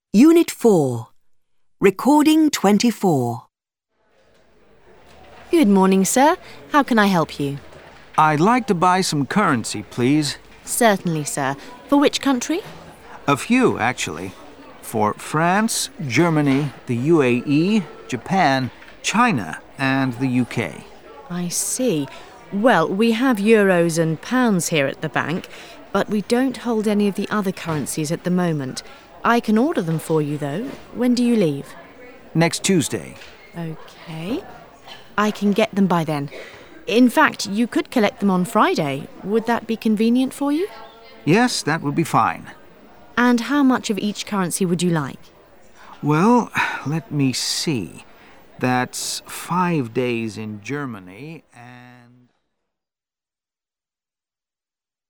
Unit 4. Recording 24. Good morning, sir. How can I help you? I'd like to buy some currency, please. Certainly, sir. For which country? A few, actually. For France, Germany, the UAE, Japan, China, and the UK. I see. Well, we have euros and pounds here at the bank, but we don't hold any of the other currencies at the moment. I can order them for you, though. When do you leave? Next Tuesday. Okay. I can get them by then. In fact, you could collect them on Friday. Would that be convenient for you? Yes, that would be fine. And how much of each currency would you like? Well, let me see. That's 5 days in Germany and...